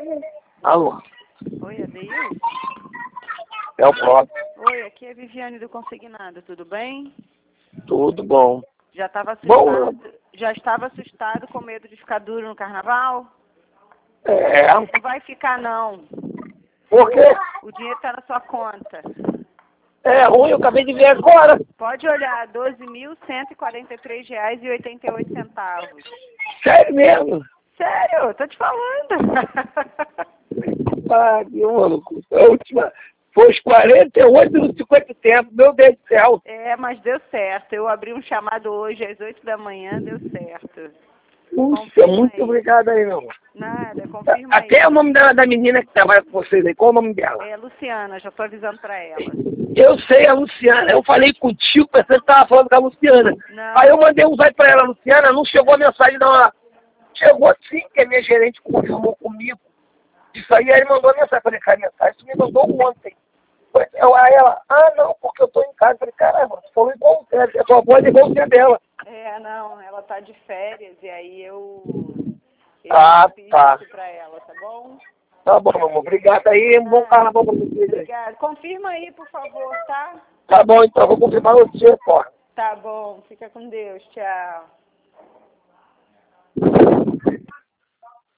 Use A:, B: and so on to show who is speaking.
A: Alô?
B: Oi, Adeil?
A: É o próprio.
B: Oi, aqui é a Viviane do Consignado, tudo bem?
A: Tudo bom.
B: Já estava
A: Bom,
B: assustado, já estava assustado com medo de ficar duro no carnaval?
A: é.
B: Não vai ficar não.
A: Por quê?
B: O dinheiro está na sua conta.
A: É ruim, eu acabei de ver agora.
B: Pode olhar, R$ 12.143,88.
A: Sério mesmo?
B: Sério, tô te falando.
A: Ah, que maluco. A última foi os 48 no 50 tempo. Meu Deus do céu.
B: É, mas deu certo. Eu abri um chamado hoje às 8 da manhã, deu certo.
A: Puxa,
B: Confirma
A: muito
B: aí.
A: obrigado aí, meu amor.
B: Nada, confirma aí.
A: Até é o nome da menina que trabalha com vocês aí. Qual é o nome dela?
B: É Luciana, já tô avisando pra ela.
A: Eu sei, a Luciana. Eu falei contigo, pensando que tava falando com a Luciana.
B: Não.
A: Aí eu mandei um zap pra ela, Luciana, não chegou a mensagem não. Chegou sim, que a minha gerente confirmou comigo. Isso aí ele mandou a mensagem. Falei, cara, mensagem, você me mandou ontem. Aí ela, não, porque eu tô em casa. Falei, caramba, você falou igual a tua voz é igual a dela.
B: É, não, ela tá de férias e aí eu fiz
A: Tá.
B: isso pra ela, tá bom?
A: Tá bom, meu amor. Obrigado aí. Um bom carnaval pra vocês aí.
B: Obrigada. Confirma aí, por favor, tá?
A: Tá bom, então. Vou confirmar o dia, pô.
B: Tá bom, fica com Deus, tchau.